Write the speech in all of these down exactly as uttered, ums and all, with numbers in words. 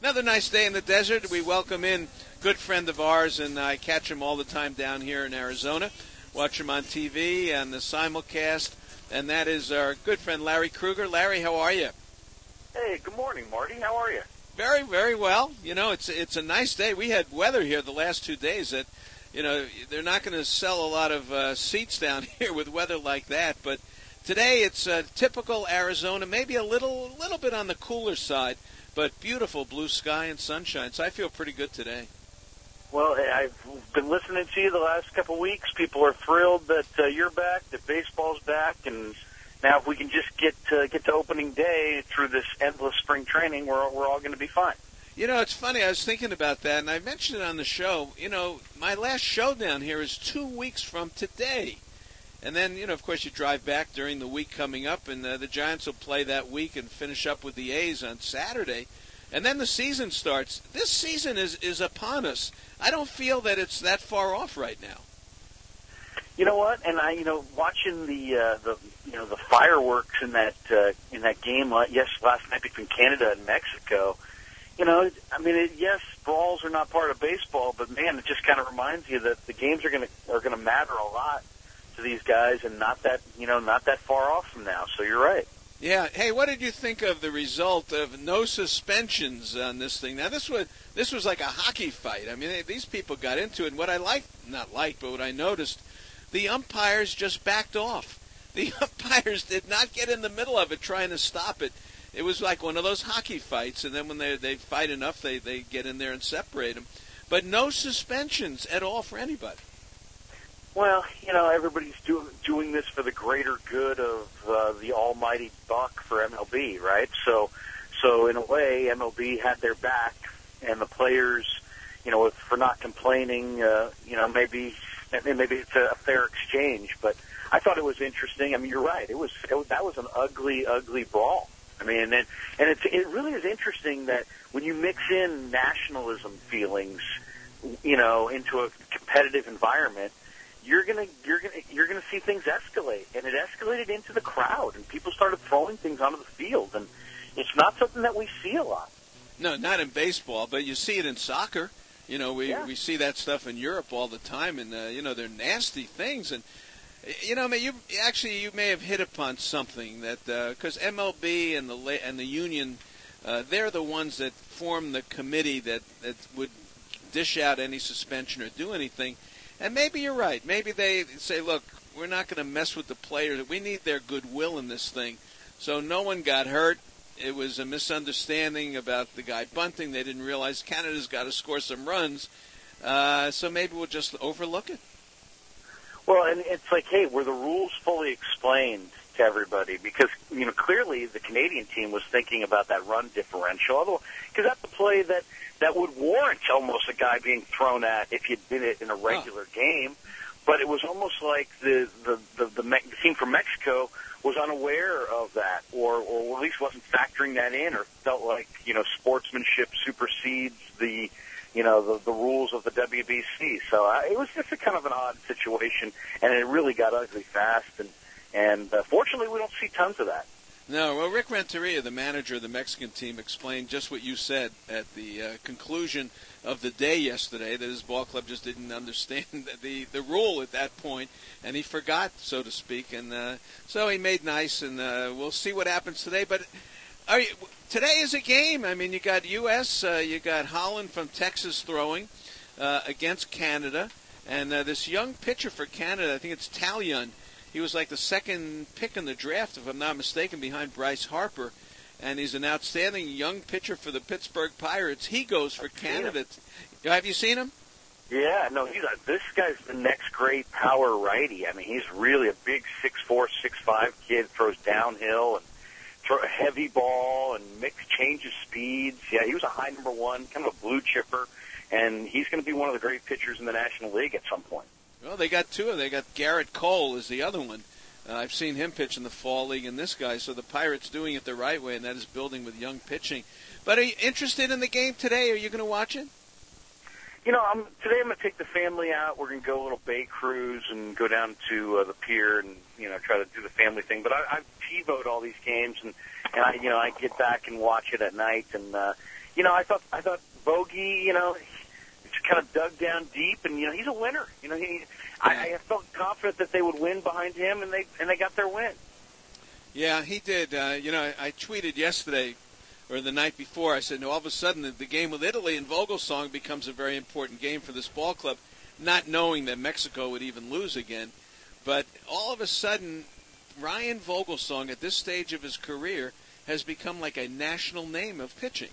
Another nice day in the desert. We welcome in a good friend of ours, and I catch him all the time down here in Arizona. Watch him on T V and the simulcast, and that is our good friend Larry Krueger. Larry, how are you? Hey, good morning, Marty. How are you? Very, very well. You know, it's it's a nice day. We had weather here the last two days that, you know, they're not going to sell a lot of uh, seats down here with weather like that, but today it's uh, typical Arizona, maybe a little little bit on the cooler side, but beautiful blue sky and sunshine, so I feel pretty good today. Well, I've been listening to you the last couple of weeks. People are thrilled that uh, you're back, that baseball's back, and now if we can just get to, get to opening day through this endless spring training, we're, we're all going to be fine. You know, it's funny, I was thinking about that, and I mentioned it on the show. You know, my last show down here is two weeks from today. And then, you know, of course, you drive back during the week coming up, and uh, the Giants will play that week and finish up with the A's on Saturday. And then the season starts. This season is, is upon us. I don't feel that it's that far off right now. You know what? And I, you know, watching the uh, the you know the fireworks in that uh, in that game uh, yes last night between Canada and Mexico. You know, I mean, it, yes, brawls are not part of baseball, but man, it just kind of reminds you that the games are going to are going to matter a lot to these guys, and not that you know not that far off from now. So you're right. Yeah. Hey, what did you think of the result of no suspensions on this thing? Now, this was this was like a hockey fight. I mean, they, these people got into it. And what I liked, not liked, but what I noticed, the umpires just backed off. The umpires did not get in the middle of it trying to stop it. It was like one of those hockey fights, and then when they they fight enough, they, they get in there and separate them. But no suspensions at all for anybody. Well, you know, everybody's do, doing this for the greater good of uh, the almighty buck for M L B, right? So, so in a way, M L B had their back, and the players, you know, for not complaining, uh, you know, maybe maybe it's a fair exchange. But I thought it was interesting. I mean, you're right. It was, it was that was an ugly, ugly brawl. I mean, and and it's, it really is interesting that when you mix in nationalism feelings, you know, into a competitive environment, you're gonna you're gonna you're gonna see things escalate, and it escalated into the crowd, and people started throwing things onto the field, and it's not something that we see a lot. No, not in baseball, but you see it in soccer. You know, we yeah. we see that stuff in Europe all the time, and uh, you know, they're nasty things, and you know, you actually you may have hit upon something that because uh, M L B and the and the union, uh, they're the ones that form the committee that that would dish out any suspension or do anything. And maybe you're right. Maybe they say, look, we're not going to mess with the players. We need their goodwill in this thing. So no one got hurt. It was a misunderstanding about the guy bunting. They didn't realize Canada's got to score some runs. Uh, so maybe we'll just overlook it. Well, and it's like, hey, were the rules fully explained to everybody? Because, you know, clearly the Canadian team was thinking about that run differential. Because that's a play that, that would warrant almost a guy being thrown at if you did it in a regular oh. game. But it was almost like the, the, the, the, Me- the team from Mexico was unaware of that, or, or at least wasn't factoring that in, or felt like, you know, sportsmanship supersedes the, you know, the, the rules of the W B C. So uh, it was just a kind of an odd situation, and it really got ugly fast. And, and uh, fortunately, we don't see tons of that. No, well, Rick Renteria, the manager of the Mexican team, explained just what you said at the uh, conclusion of the day yesterday, that his ball club just didn't understand the, the rule at that point, and he forgot, so to speak. And uh, so he made nice, and uh, we'll see what happens today. But are you, today is a game. I mean, you got U S, uh, you got Holland from Texas throwing uh, against Canada, and uh, this young pitcher for Canada, I think it's Taillon. He was like the second pick in the draft, if I'm not mistaken, behind Bryce Harper. And he's an outstanding young pitcher for the Pittsburgh Pirates. He goes for Canada. Have you seen him? Yeah, no, he's a, this guy's the next great power righty. I mean, he's really a big six four, six five kid, throws downhill and throw a heavy ball and mix changes speeds. Yeah, he was a high number one, kind of a blue chipper, and he's going to be one of the great pitchers in the National League at some point. Well, they got two of them. They got Garrett Cole is the other one. Uh, I've seen him pitch in the fall league and this guy. So the Pirates doing it the right way, and that is building with young pitching. But are you interested in the game today? Are you going to watch it? You know, I'm, today I'm going to take the family out. We're going to go a little bay cruise and go down to uh, the pier and, you know, try to do the family thing. But I, I T V O'd all these games, and, and I, you know, I get back and watch it at night. And, uh, you know, I thought I thought Bogey, you know, just kind of dug down deep, and you know, he's a winner. You know, he, I, I felt confident that they would win behind him, and they and they got their win. Yeah, he did. Uh, you know, I, I tweeted yesterday or the night before. I said, no, all of a sudden the, the game with Italy and Vogelsong becomes a very important game for this ball club, not knowing that Mexico would even lose again. But all of a sudden, Ryan Vogelsong at this stage of his career has become like a national name of pitching.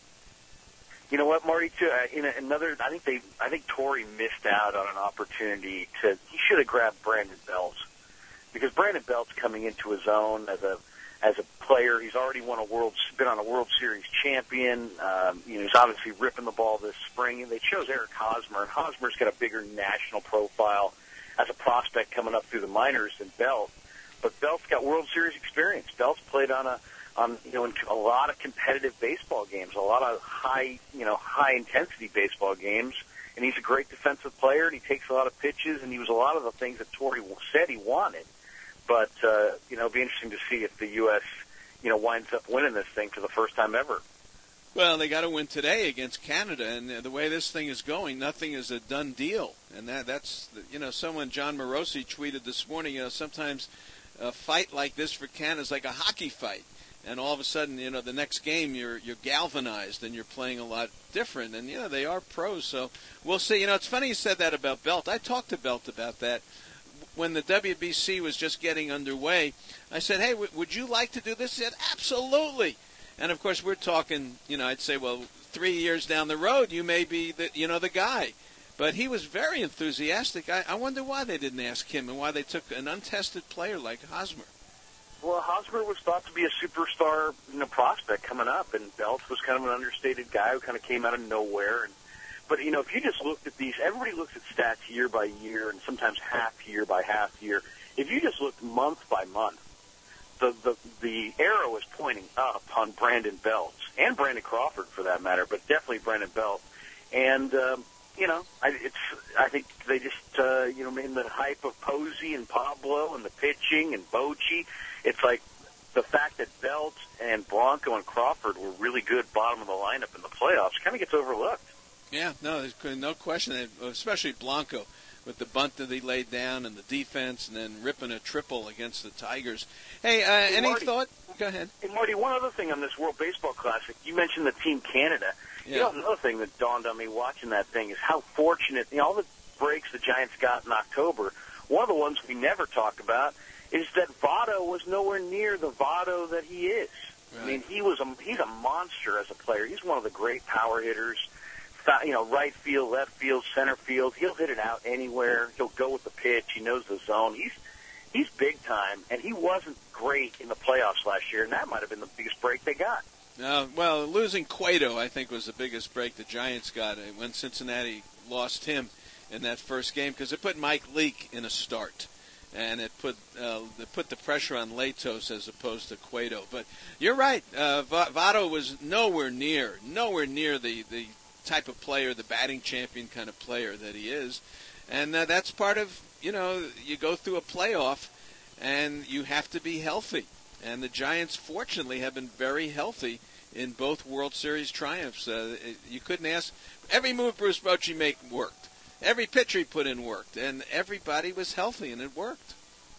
You know what, Marty? Too, uh, in another, I think they, I think Torrey missed out on an opportunity to. He should have grabbed Brandon Belt, because Brandon Belt's coming into his own as a as a player. He's already won a world, been on a World Series champion. Um, you know, he's obviously ripping the ball this spring. And they chose Eric Hosmer, and Hosmer's got a bigger national profile as a prospect coming up through the minors than Belt. But Belt's got World Series experience. Belt's played on a on you know in a lot of competitive baseball games, a lot of high you know high intensity baseball games, and he's a great defensive player. And he takes a lot of pitches, and he was a lot of the things that Torrey said he wanted. But uh, you know, it'll be interesting to see if the U S you know winds up winning this thing for the first time ever. Well, they got to win today against Canada, and the way this thing is going, nothing is a done deal. And that that's you know, someone, John Morosi, tweeted this morning. You know, sometimes a fight like this for Canada is like a hockey fight. And all of a sudden, you know, the next game you're you're galvanized and you're playing a lot different. And, you know, they are pros, so we'll see. You know, it's funny you said that about Belt. I talked to Belt about that. When the W B C was just getting underway, I said, hey, w- would you like to do this? He said, absolutely. And, of course, we're talking, you know, I'd say, well, three years down the road, you may be, the, you know, the guy. But he was very enthusiastic. I, I wonder why they didn't ask him and why they took an untested player like Hosmer. Well, Hosmer was thought to be a superstar, you know, prospect coming up, and Belt was kind of an understated guy who kind of came out of nowhere. And but you know, if you just looked at these, everybody looks at stats year by year, and sometimes half year by half year. If you just looked month by month, the the the arrow is pointing up on Brandon Belt and Brandon Crawford for that matter, but definitely Brandon Belt. And um, you know, I, it's I think they just uh, you know, in the hype of Posey and Pablo and the pitching and Bochy. It's like the fact that Belt and Blanco and Crawford were really good bottom of the lineup in the playoffs kind of gets overlooked. Yeah, no, there's no question, especially Blanco with the bunt that he laid down and the defense and then ripping a triple against the Tigers. Hey, uh, hey any Marty, thought? Go ahead. Hey, Marty, one other thing on this World Baseball Classic. You mentioned the Team Canada. Yeah. You know, another thing that dawned on me watching that thing is how fortunate, you know, all the breaks the Giants got in October. One of the ones we never talk about is that Votto was nowhere near the Votto that he is. Right. I mean, he was a, he's a monster as a player. He's one of the great power hitters. You know, right field, left field, center field. He'll hit it out anywhere. He'll go with the pitch. He knows the zone. He's he's big time, and he wasn't great in the playoffs last year, and that might have been the biggest break they got. Uh, well, losing Cueto, I think, was the biggest break the Giants got when Cincinnati lost him in that first game, because it put Mike Leake in a start. And it put uh, it put the pressure on Latos as opposed to Cueto. But you're right. Uh, Votto was nowhere near, nowhere near the, the type of player, the batting champion kind of player that he is. And uh, that's part of, you know, you go through a playoff and you have to be healthy. And the Giants, fortunately, have been very healthy in both World Series triumphs. Uh, you couldn't ask. Every move Bruce Bochy made worked. Every pitcher he put in worked, and everybody was healthy, and it worked.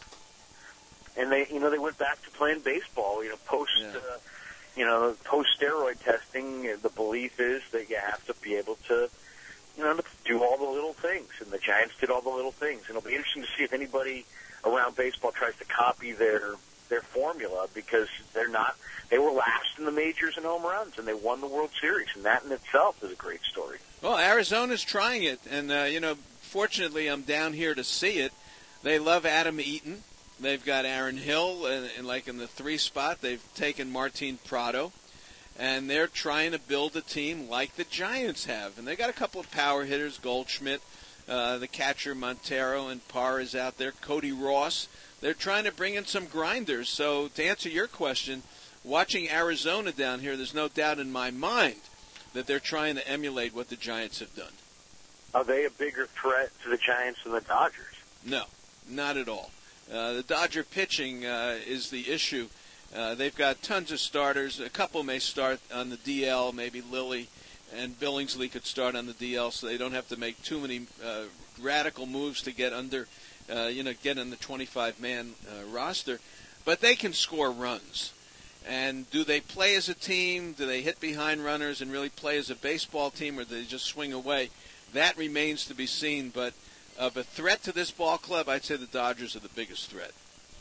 And they, you know, they went back to playing baseball. You know, post, yeah. uh, you know, post steroid testing. The belief is that you have to be able to, you know, to do all the little things, and the Giants did all the little things. And it'll be interesting to see if anybody around baseball tries to copy their their formula, because they're not. They were last in the majors in home runs, and they won the World Series, and that in itself is a great story. Well, Arizona's trying it, and, uh, you know, fortunately I'm down here to see it. They love Adam Eaton. They've got Aaron Hill, and, and like in the three spot, they've taken Martin Prado, and they're trying to build a team like the Giants have. And they got a couple of power hitters, Goldschmidt, uh, the catcher Montero, and Parr is out there, Cody Ross. They're trying to bring in some grinders. So to answer your question, watching Arizona down here, there's no doubt in my mind that they're trying to emulate what the Giants have done. Are they a bigger threat to the Giants than the Dodgers? No, not at all. Uh, the Dodger pitching uh, is the issue, Uh, they've got tons of starters. A couple may start on the D L, maybe Lilly and Billingsley could start on the D L, so they don't have to make too many uh, radical moves to get under, uh, you know, get in the twenty-five man uh, roster. But they can score runs. And do they play as a team? Do they hit behind runners and really play as a baseball team, or do they just swing away? That remains to be seen. But of a threat to this ball club, I'd say the Dodgers are the biggest threat.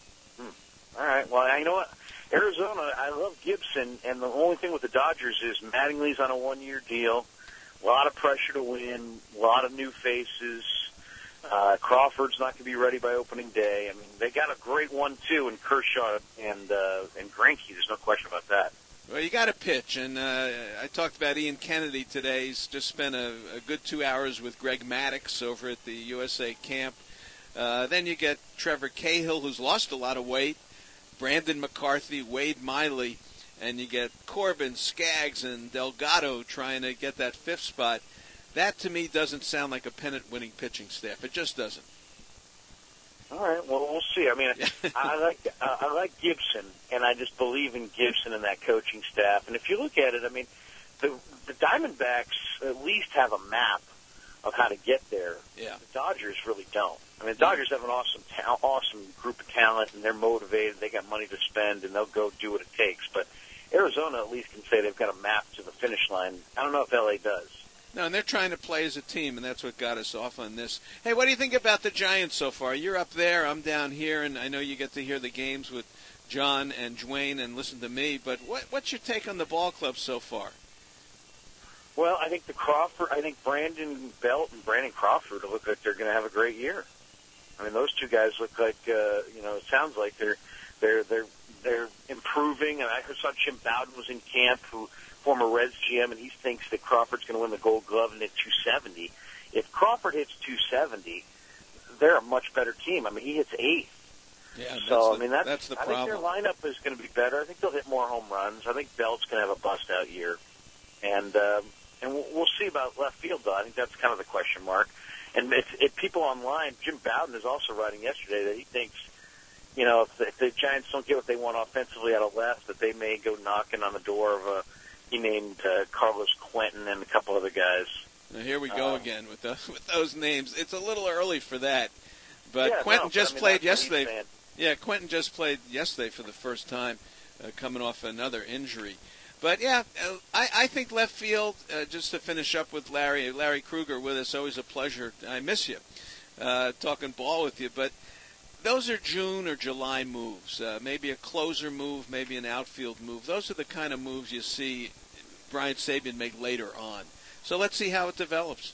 Hmm. All right. Well, you know what? Arizona, I love Gibson, and the only thing with the Dodgers is Mattingly's on a one-year deal, a lot of pressure to win, a lot of new faces. Uh, Crawford's not going to be ready by opening day. I mean, they got a great one, too, in Kershaw and uh, and Greinke. There's no question about that. Well, you got to pitch, and uh, I talked about Ian Kennedy today. He's just spent a, a good two hours with Greg Maddux over at the U S A camp. Uh, then you get Trevor Cahill, who's lost a lot of weight, Brandon McCarthy, Wade Miley, and you get Corbin, Skaggs, and Delgado trying to get that fifth spot. That, to me, doesn't sound like a pennant-winning pitching staff. It just doesn't. All right, well, we'll see. I mean, I like uh, I like Gibson, and I just believe in Gibson and that coaching staff. And if you look at it, I mean, the the Diamondbacks at least have a map of how to get there. Yeah. The Dodgers really don't. I mean, the Dodgers have an awesome, ta- awesome group of talent, and they're motivated. They got money to spend, and they'll go do what it takes. But Arizona at least can say they've got a map to the finish line. I don't know if L A does. No, and they're trying to play as a team, and that's what got us off on this. Hey, what do you think about the Giants so far? You're up there, I'm down here, and I know you get to hear the games with John and Dwayne and listen to me, but what, what's your take on the ball club so far? Well, I think the Crawford, I think Brandon Belt and Brandon Crawford look like they're going to have a great year. I mean, those two guys look like, uh, you know, it sounds like they're they're they're they're improving. And I saw Jim Bowden was in camp, who former Reds G M, and he thinks that Crawford's going to win the Gold Glove and hit two seventy. If Crawford hits two seventy, they're a much better team. I mean, he hits eighth. Yeah, so the, I mean, that's, that's the I problem. think their lineup is going to be better. I think they'll hit more home runs. I think Belt's going to have a bust-out year, and um, and we'll, we'll see about left field, though. I think that's kind of the question mark. And if, if people online, Jim Bowden is also writing yesterday that he thinks, you know, if the, if the Giants don't get what they want offensively out of left, that they may go knocking on the door of a. He named uh, Carlos Quentin and a couple other guys. Now here we go um, again with those, with those names. It's a little early for that, but yeah, Quentin no, just I mean, played yesterday. saying. Yeah, Quentin just played yesterday for the first time, uh, coming off another injury. But yeah, uh, I, I think left field. Uh, just to finish up with Larry, Larry Kruger with us. Always a pleasure. I miss you, uh, talking ball with you. But those are June or July moves. Uh, maybe a closer move, maybe an outfield move. Those are the kind of moves you see Brian Sabean make later on. So let's see how it develops.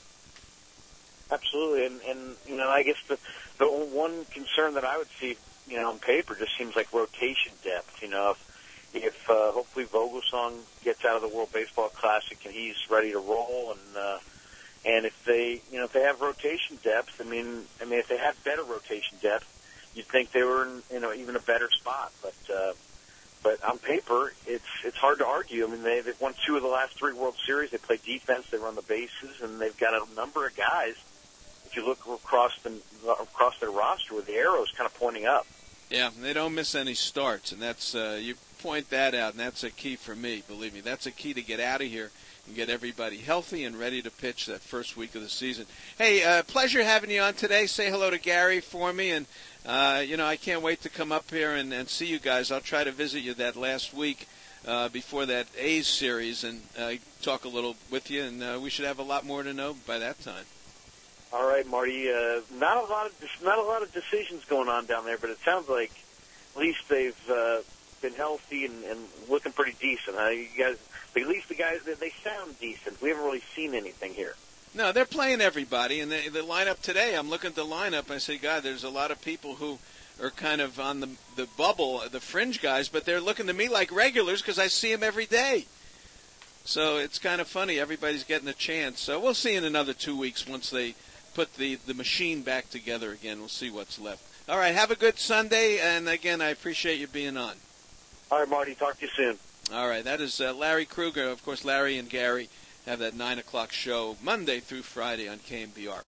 Absolutely, and, and you know, I guess the the one concern that I would see, you know, on paper just seems like rotation depth. You know, if if uh, hopefully Vogelsong gets out of the World Baseball Classic and he's ready to roll, and uh, and if they, you know, if they have rotation depth, I mean, I mean, if they had better rotation depth, you'd think they were in, you know, even a better spot, but. Uh, But on paper, it's it's hard to argue. I mean, they, they've won two of the last three World Series. They play defense, they run the bases, and they've got a number of guys. If you look across the across their roster, with the arrows kind of pointing up. Yeah, they don't miss any starts, and that's uh, you point that out, and that's a key for me. Believe me, that's a key to get out of here and get everybody healthy and ready to pitch that first week of the season. Hey, uh, pleasure having you on today. Say hello to Gary for me, and uh, you know I can't wait to come up here and, and see you guys. I'll try to visit you that last week uh, before that A's series and uh, talk a little with you, and uh, we should have a lot more to know by that time. All right, Marty. Uh, not a lot of not a lot of decisions going on down there, but it sounds like at least they've uh, been healthy and, and looking pretty decent. Huh? You guys, at least the guys, they sound decent. We haven't really seen anything here. No, they're playing everybody, and the, the lineup today. I'm looking at the lineup. And I say, God, there's a lot of people who are kind of on the the bubble, the fringe guys, but they're looking to me like regulars because I see them every day. So it's kind of funny. Everybody's getting a chance. So we'll see in another two weeks once they put the, the machine back together again. We'll see what's left. All right, have a good Sunday, and again, I appreciate you being on. All right, Marty, talk to you soon. All right, that is uh, Larry Kruger. Of course, Larry and Gary have that nine o'clock show Monday through Friday on K M B R.